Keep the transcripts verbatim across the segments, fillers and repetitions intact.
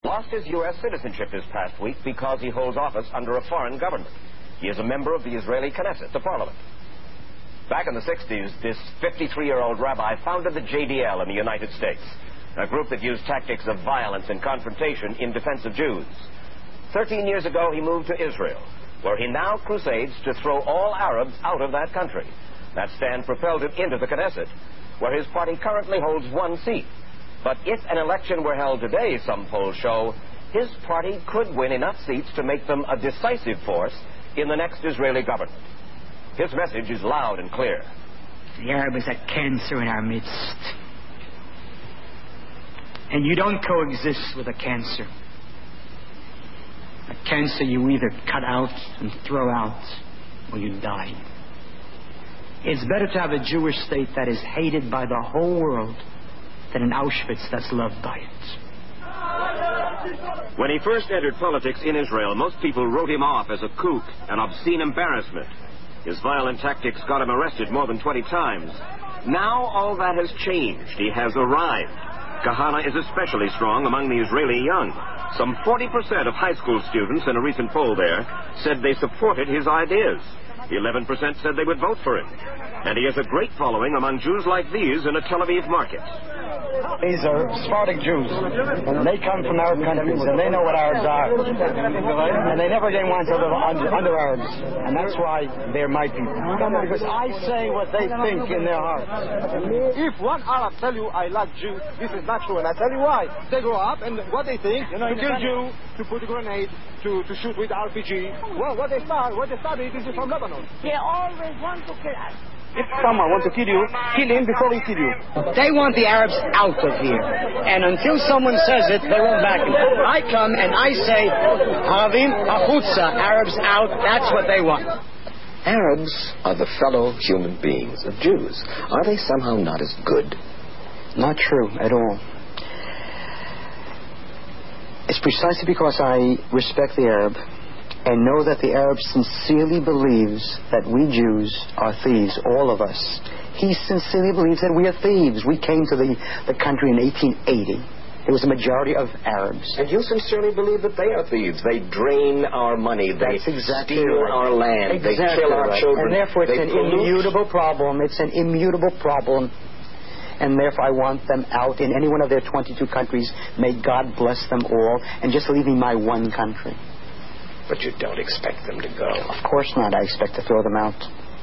lost his U S citizenship this past week because he holds office under a foreign government. He is a member of the Israeli Knesset, the parliament. Back in the sixties, this fifty-three-year-old rabbi founded the J D L in the United States, a group that used tactics of violence and confrontation in defense of Jews. Thirteen years ago, he moved to Israel, where he now crusades to throw all Arabs out of that country. That stand propelled him into the Knesset, where his party currently holds one seat. But if an election were held today, some polls show, his party could win enough seats to make them a decisive force in the next Israeli government. His message is loud and clear. The Arab is a cancer in our midst. And you don't coexist with a cancer. A cancer you either cut out and throw out, or you die. It's better to have a Jewish state that is hated by the whole world than an Auschwitz that's loved by it. When he first entered politics in Israel, most people wrote him off as a kook, an obscene embarrassment. His violent tactics got him arrested more than twenty times. Now all that has changed. He has arrived. Kahana is especially strong among the Israeli young. Some forty percent of high school students in a recent poll there said they supported his ideas. eleven percent said they would vote for him. And he has a great following among Jews like these in a Tel Aviv market. These are Sephardic Jews, and they come from Arab countries, and they know what Arabs are. And they never gain one under, under, under Arabs, and that's why they're my people. Because I say what they think in their hearts. If one Arab tell you, I like Jews, this is not true, and I tell you why. They grow up, and what they think, you know, to kill Jew, to put a grenade, to, to shoot with R P G. Well, what they start, what they study, this is from Lebanon. They always want to kill us. If someone wants to kill you, kill him before he kills you. They want the Arabs out of here. And until someone says it, they won't back it. I come and I say, Aravim achutza, Arabs out, that's what they want. Arabs are the fellow human beings of Jews. Are they somehow not as good? Not true at all. It's precisely because I respect the Arab and know that the Arab sincerely believes that we Jews are thieves, all of us. He sincerely believes that we are thieves. We came to the, the country in eighteen eighty. It was a majority of Arabs. And you sincerely believe that they are thieves. They drain our money. They exactly steal right. our land. Exactly they kill our right. children. And therefore it's they an pollute. immutable problem. It's an immutable problem. And therefore I want them out in any one of their twenty-two countries. May God bless them all. And just leave me my one country. But you don't expect them to go. Of course not. I expect to throw them out.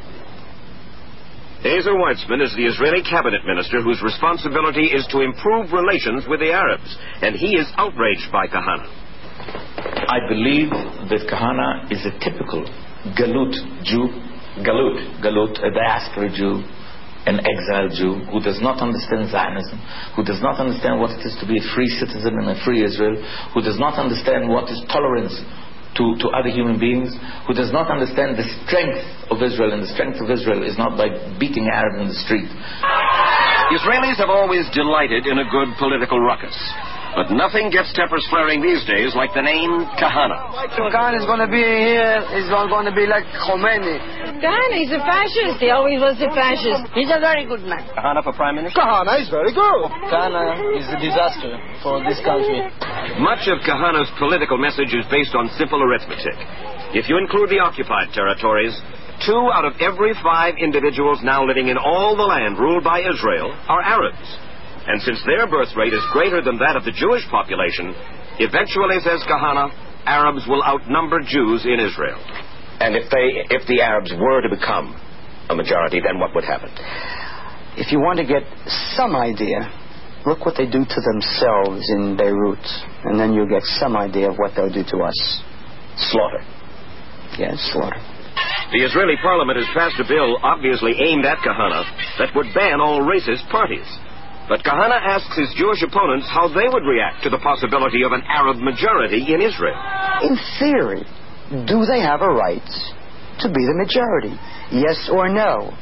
Ezer Weitzman is the Israeli cabinet minister whose responsibility is to improve relations with the Arabs, and he is outraged by Kahana. I believe that Kahana is a typical Galut Jew, Galut, Galut, a diaspora Jew, an exiled Jew who does not understand Zionism, who does not understand what it is to be a free citizen in a free Israel, who does not understand what is tolerance To, to other human beings, who does not understand the strength of Israel, and the strength of Israel is not by beating Arabs in the street. Israelis have always delighted in a good political ruckus. But nothing gets tempers flaring these days like the name Kahana. Kahana is going to be here, he's going to be like Khomeini. Kahana is a fascist. He always was a fascist. He's a very good man. Kahana for prime minister? Kahana is very good. Kahana is a disaster for this country. Much of Kahana's political message is based on simple arithmetic. If you include the occupied territories, two out of every five individuals now living in all the land ruled by Israel are Arabs. And since their birth rate is greater than that of the Jewish population, eventually, says Kahana, Arabs will outnumber Jews in Israel. And if they, if the Arabs were to become a majority, then what would happen? If you want to get some idea, look what they do to themselves in Beirut, and then you'll get some idea of what they'll do to us. Slaughter. Yes, slaughter. The Israeli parliament has passed a bill obviously aimed at Kahana that would ban all racist parties. But Kahana asks his Jewish opponents how they would react to the possibility of an Arab majority in Israel. In theory, do they have a right to be the majority? Yes or no?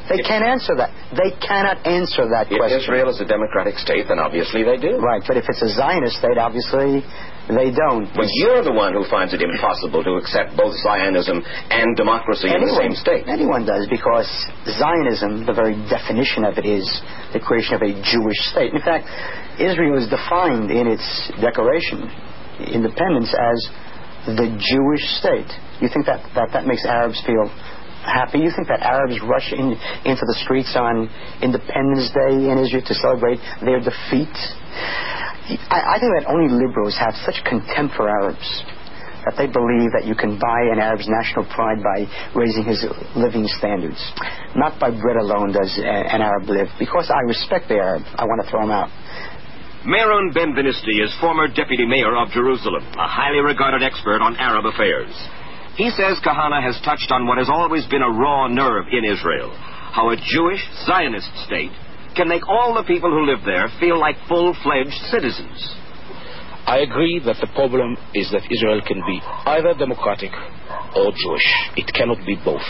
They if, can't answer that. They cannot answer that if question. Israel is a democratic state, then obviously they do. Right, but if it's a Zionist state, obviously they don't. But you're the one who finds it impossible to accept both Zionism and democracy anyone, in the same state. Anyone does, because Zionism, the very definition of it is the creation of a Jewish state. In fact, Israel is defined in its Declaration of Independence as the Jewish state. You think that, that, that makes Arabs feel happy? You think that Arabs rush in, into the streets on Independence Day in Israel to celebrate their defeat? I, I think that only liberals have such contempt for Arabs that they believe that you can buy an Arab's national pride by raising his living standards. Not by bread alone does an Arab live. Because I respect the Arab, I want to throw him out. Meron Ben-Vinisti is former deputy mayor of Jerusalem, a highly regarded expert on Arab affairs. He says Kahana has touched on what has always been a raw nerve in Israel, how a Jewish Zionist state can make all the people who live there feel like full-fledged citizens. I agree that the problem is that Israel can be either democratic or Jewish. It cannot be both.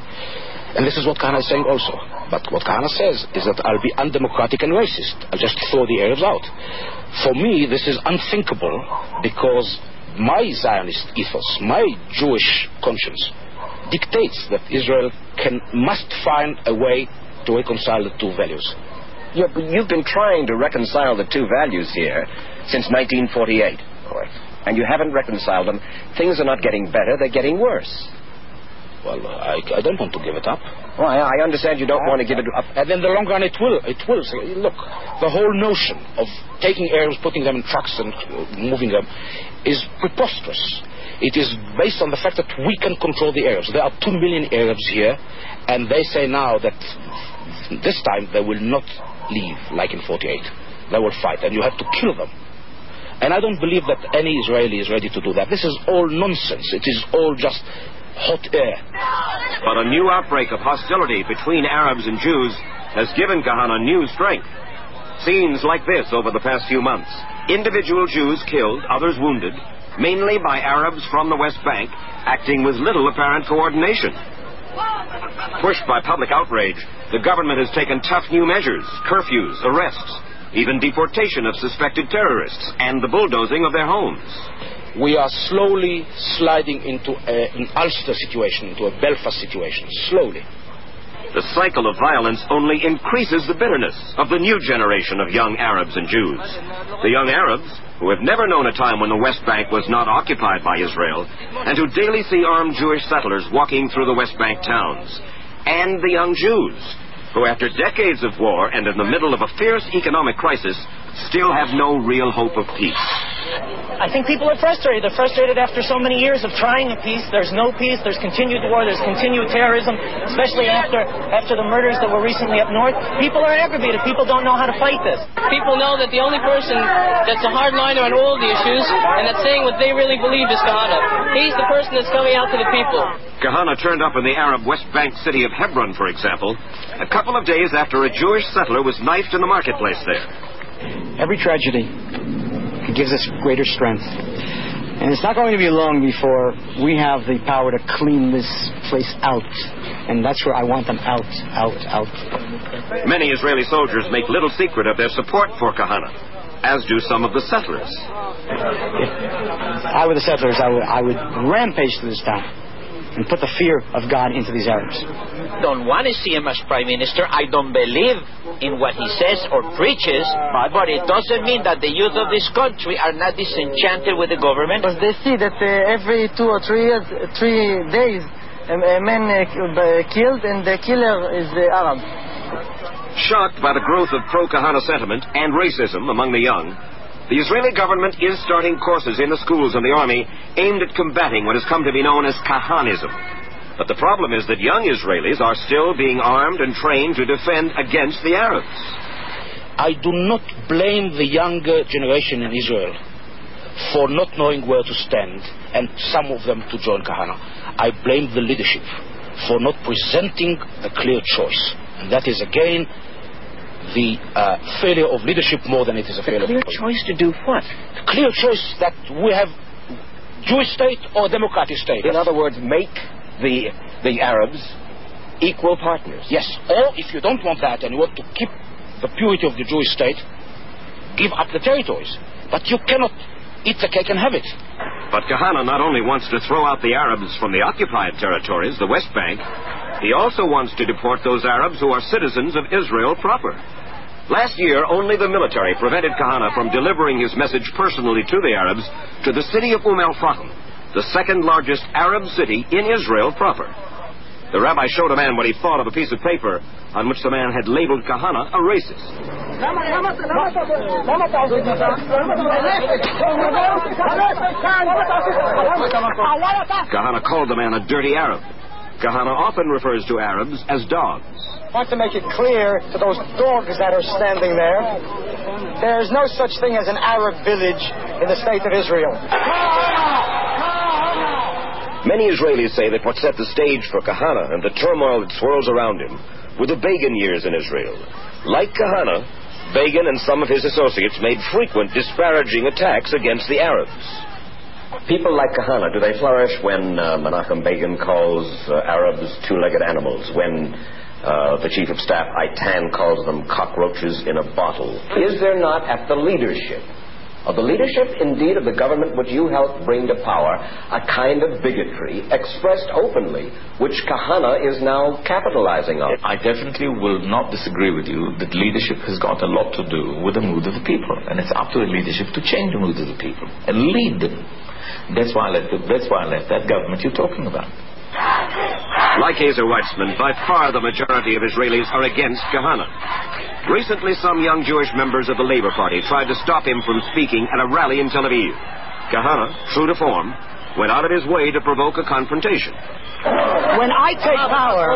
And this is what Kahana is saying also. But what Kahana says is that I'll be undemocratic and racist. I'll just throw the Arabs out. For me, this is unthinkable because my Zionist ethos, my Jewish conscience, dictates that Israel can must find a way to reconcile the two values. Yeah, but you've been trying to reconcile the two values here since nineteen forty-eight. Correct. And you haven't reconciled them. Things are not getting better, they're getting worse. Well, I, I don't want to give it up. Well, I, I understand you don't I, want to give it up. And in the long run, it will. It will. So, look, the whole notion of taking Arabs, putting them in trucks and uh, moving them is preposterous. It is based on the fact that we can control the Arabs. There are two million Arabs here, and they say now that this time they will not leave like in forty-eight. They will fight, and you have to kill them. And I don't believe that any Israeli is ready to do that. This is all nonsense. It is all just hot air. But a new outbreak of hostility between Arabs and Jews has given Kahana new strength. Scenes like this over the past few months. Individual Jews killed, others wounded, mainly by Arabs from the West Bank, acting with little apparent coordination. Pushed by public outrage, the government has taken tough new measures, curfews, arrests, even deportation of suspected terrorists, and the bulldozing of their homes. We are slowly sliding into a, an Ulster situation, into a Belfast situation, slowly. The cycle of violence only increases the bitterness of the new generation of young Arabs and Jews. The young Arabs, who have never known a time when the West Bank was not occupied by Israel, and who daily see armed Jewish settlers walking through the West Bank towns. And the young Jews, who after decades of war and in the middle of a fierce economic crisis, still have no real hope of peace. I think people are frustrated. They're frustrated after so many years of trying a peace. There's no peace. There's continued war. There's continued terrorism, especially after after the murders that were recently up north. People are aggravated. People don't know how to fight this. People know that the only person that's a hardliner on all the issues and that's saying what they really believe is Kahana. He's the person that's coming out to the people. Kahana turned up in the Arab West Bank city of Hebron, for example, a couple of days after a Jewish settler was knifed in the marketplace there. Every tragedy gives us greater strength. And it's not going to be long before we have the power to clean this place out. And that's where I want them out, out, out. Many Israeli soldiers make little secret of their support for Kahana, as do some of the settlers. If I were the settlers, I would, I would rampage through this town and put the fear of God into these Arabs. Don't want to see him as prime minister. I don't believe in what he says or preaches, but it doesn't mean that the youth of this country are not disenchanted with the government. Because they see that uh, every two or three years, three days, a, a man uh, killed, and the killer is the Arab. Shocked by the growth of pro-Kahana sentiment and racism among the young, the Israeli government is starting courses in the schools and the army aimed at combating what has come to be known as Kahanism. But the problem is that young Israelis are still being armed and trained to defend against the Arabs. I do not blame the younger generation in Israel for not knowing where to stand and some of them to join Kahana. I blame the leadership for not presenting a clear choice. And that is again the uh, failure of leadership more than it is a failure clear of choice to do what? The clear choice that we have Jewish state or democratic state. In other words, make the the Arabs equal partners. Yes, or if you don't want that and you want to keep the purity of the Jewish state, give up the territories. But you cannot eat the cake and have it. But Kahana not only wants to throw out the Arabs from the occupied territories, the West Bank, he also wants to deport those Arabs who are citizens of Israel proper. Last year, only the military prevented Kahana from delivering his message personally to the Arabs to the city of Umm al-Fahm, the second largest Arab city in Israel proper. The rabbi showed a man what he thought of a piece of paper on which the man had labeled Kahana a racist. Kahana called the man a dirty Arab. Kahana often refers to Arabs as dogs. I want to make it clear to those dogs that are standing there, there is no such thing as an Arab village in the state of Israel. Many Israelis say that what set the stage for Kahana and the turmoil that swirls around him were the Begin years in Israel. Like Kahana, Begin and some of his associates made frequent disparaging attacks against the Arabs. People like Kahana, do they flourish when uh, Menachem Begin calls uh, Arabs two-legged animals, when uh, the chief of staff, Eitan, calls them cockroaches in a bottle? Is there not at the leadership of the leadership, indeed, of the government which you helped bring to power, a kind of bigotry expressed openly, which Kahana is now capitalizing on? I definitely will not disagree with you that leadership has got a lot to do with the mood of the people, and it's up to the leadership to change the mood of the people and lead them. That's why I left, that's why I left that government you're talking about. Like Ezer Weitzman, by far the majority of Israelis are against Kahana. Recently, some young Jewish members of the Labor Party tried to stop him from speaking at a rally in Tel Aviv. Kahana, true to form, went out of his way to provoke a confrontation. When I take power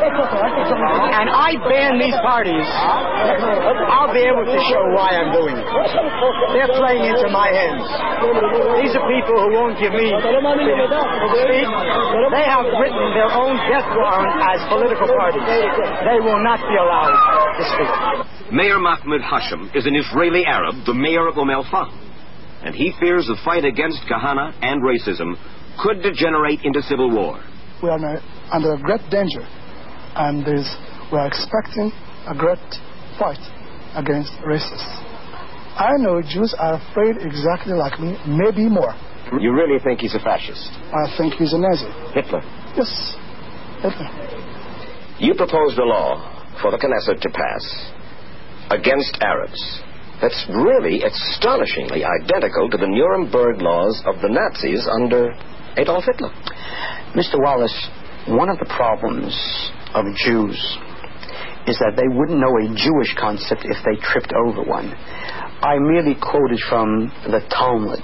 and I ban these parties, I'll be able to show why I'm doing it. They're playing into my hands. These are people who won't give me to speak. They have written their own death warrant as political parties. They will not be allowed to speak. Mayor Mahmoud Hashem is an Israeli Arab, the mayor of Umm al-Fahm, and he fears the fight against Kahana and racism could degenerate into civil war. We are under a great danger, and there's, we are expecting a great fight against racists. I know Jews are afraid exactly like me, maybe more. You really think he's a fascist? I think he's a Nazi. Hitler? Yes, Hitler. You proposed a law for the Knesset to pass against Arabs that's really astonishingly identical to the Nuremberg laws of the Nazis under Adolf Hitler. Mister Wallace, one of the problems of Jews is that they wouldn't know a Jewish concept if they tripped over one. I merely quoted from the Talmud.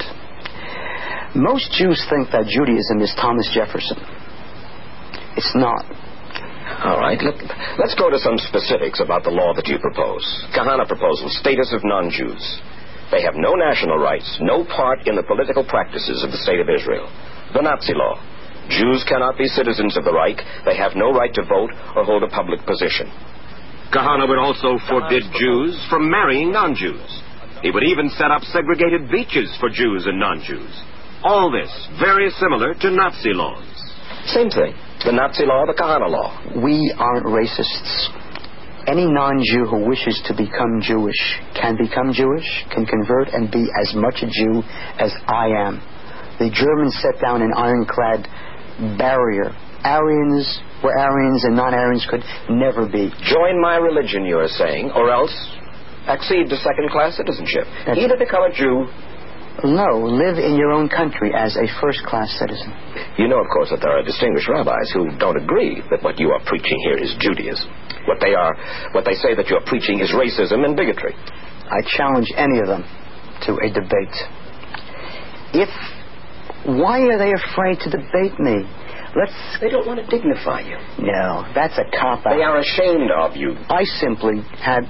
Most Jews think that Judaism is Thomas Jefferson. It's not. All right, let, let's go to some specifics about the law that you propose. Kahana proposal, status of non-Jews. They have no national rights, no part in the political practices of the state of Israel. The Nazi law. Jews cannot be citizens of the Reich. They have no right to vote or hold a public position. Kahana would also forbid Jews from marrying non-Jews. He would even set up segregated beaches for Jews and non-Jews. All this very similar to Nazi laws. Same thing. The Nazi law, the Kahana law. We aren't racists. Any non-Jew who wishes to become Jewish can become Jewish, can convert and be as much a Jew as I am. The Germans set down an ironclad barrier. Aryans were Aryans and non-Aryans could never be. Join my religion, you are saying, or else accede to second-class citizenship. That's Either become a Jew. No, live in your own country as a first-class citizen. You know, of course, that there are distinguished rabbis who don't agree that what you are preaching here is Judaism. What they are, what they say that you are preaching is racism and bigotry. I challenge any of them to a debate. If Why are they afraid to debate me? Let's. They don't want to dignify you. No, that's a cop-out. They are ashamed of you. I simply had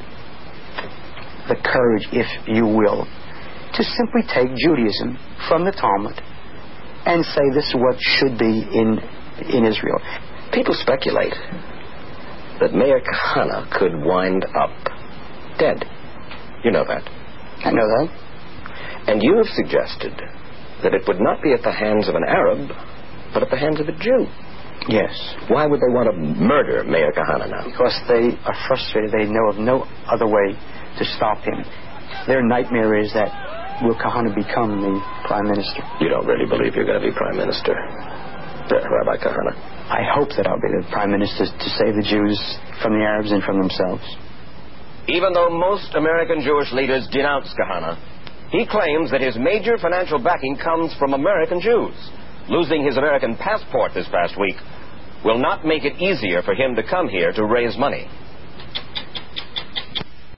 the courage, if you will, to simply take Judaism from the Talmud and say this is what should be in in Israel. People speculate that Mayor Kahana could wind up dead. You know that. I know that. And you have suggested that it would not be at the hands of an Arab, but at the hands of a Jew. Yes. Why would they want to murder Meir Kahane now? Because they are frustrated. They know of no other way to stop him. Their nightmare is that will Kahane become the prime minister? You don't really believe you're going to be prime minister, Rabbi Kahane? I hope that I'll be the prime minister to save the Jews from the Arabs and from themselves. Even though most American Jewish leaders denounce Kahane, he claims that his major financial backing comes from American Jews. Losing his American passport this past week will not make it easier for him to come here to raise money.